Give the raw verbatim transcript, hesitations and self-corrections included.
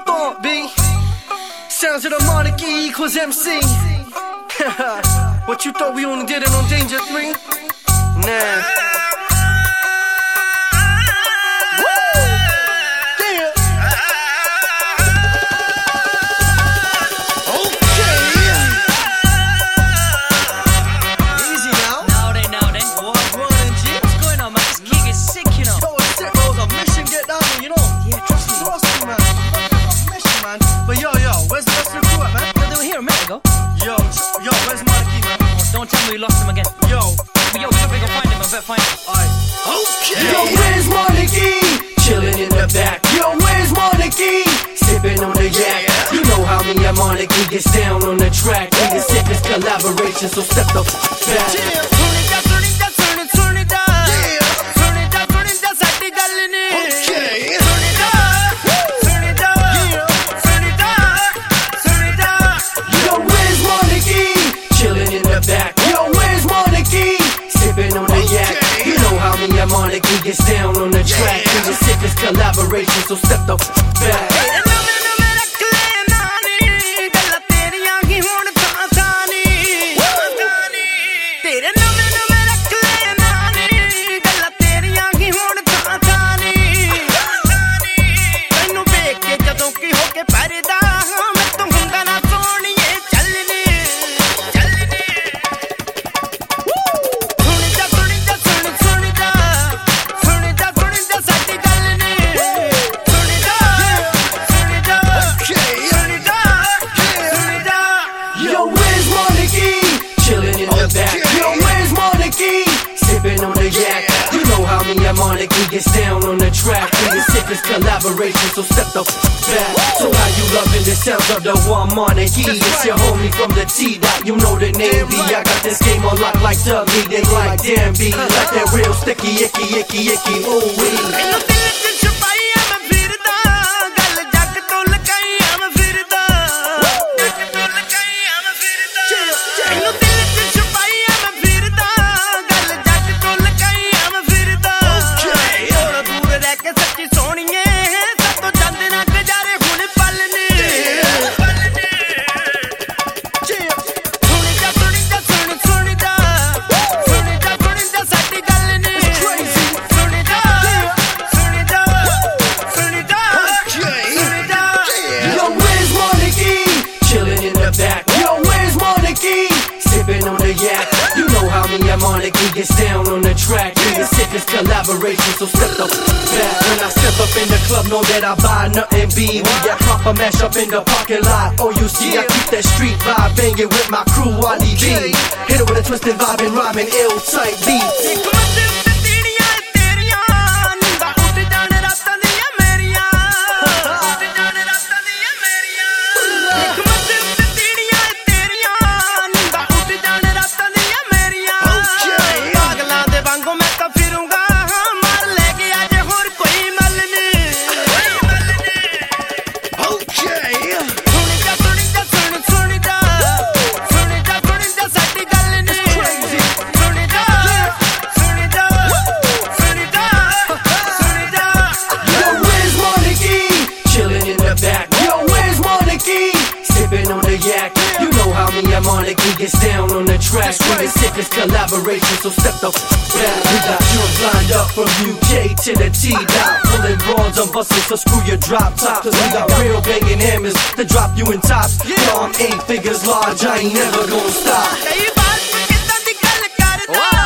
thought, B? Sounds of the monarchy equals M C. What you thought we only did it on Danger three? Nah. Yo, yo, where's Monarchy, man? Oh, don't tell me we lost him again. Yo, yo, we gotta go find him. I better find him. Alright. Okay. Yo, where's Monarchy? Chillin' in the back. Yo, where's Monarchy? Sippin' on the yak. You know how me and Monarchy gets down on the track. We the sickest collaboration, so step the f*** back. Yeah. Turn it down, turn it down, turn it, turn it down. Yeah. Turn it down, turn it down, साथी डालने. Okay. Turn it down, turn it down. Yeah. Turn it down, turn it down. Yo, where's Monarchy? Chillin' in the back. Yo, where's Monarchy? Sippin' on the yak. You know how me and Monarchy gets down on the track. We the sickest collaboration, so step the f*** back. Monarchy gets down on the track. We the sickest collaboration, so step the f*** back. So how you loving the sounds of the one Monarchy? It's your homie from the T-Dot, you know the name B. I got this game on lock like Doug Lee, they like damn B. Like that real sticky, icky, icky, icky, ooh wee. You know how me and Monarchy gets down on the track. We the sickest collaboration, so step the f*** back. When I step up in the club, know that I buy nothing B. We got proper mash up in the parking lot. Oh, you see, I keep that street vibe banging with my crew, Wally B. Hit it with a twisted vibe and rhyming ill type beats. You know how me and Monarchy gets down on the track. We the sickest collaboration, so step the f*** back. We got jewels lined up from U K to the T-Dot. Pulling bronze on buses, so screw your drop top. Cause we got real banging hammers to drop you in tops. Yo, I'm eight figures large, I ain't never gonna stop.